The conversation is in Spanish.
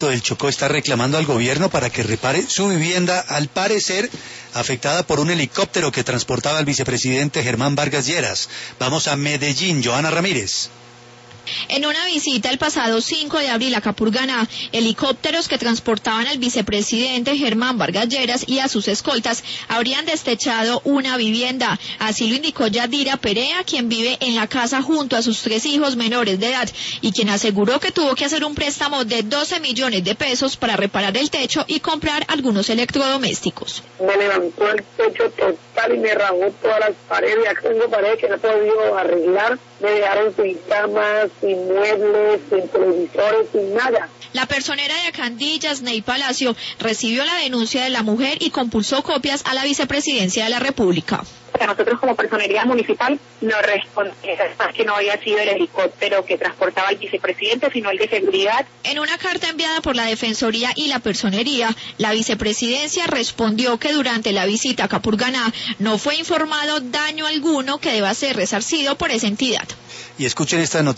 del Chocó está reclamando al gobierno para que repare su vivienda, al parecer afectada por un helicóptero que transportaba al vicepresidente Germán Vargas Lleras. Vamos a Medellín, Joana Ramírez. En una visita el pasado 5 de abril a Capurganá, helicópteros que transportaban al vicepresidente Germán Vargas Lleras y a sus escoltas habrían destechado una vivienda. Así lo indicó Yadira Perea, quien vive en la casa junto a sus 3 hijos menores de edad y quien aseguró que tuvo que hacer un préstamo de 12 millones de pesos para reparar el techo y comprar algunos electrodomésticos. Me levantó el techo total y me rajó todas las paredes. Ya tengo paredes que no he podido arreglar. Me dejaron sin camas, sin muebles, sin televisores, sin nada. La personera de Acandillas, Ney Palacio, recibió la denuncia de la mujer y compulsó copias a la vicepresidencia de la República. Nosotros como personería municipal no respondemos que no había sido el helicóptero que transportaba al vicepresidente, sino el de seguridad. En una carta enviada por la Defensoría y la Personería, la vicepresidencia respondió que durante la visita a Capurganá no fue informado daño alguno que deba ser resarcido por esa entidad. Y escuchen esta noticia.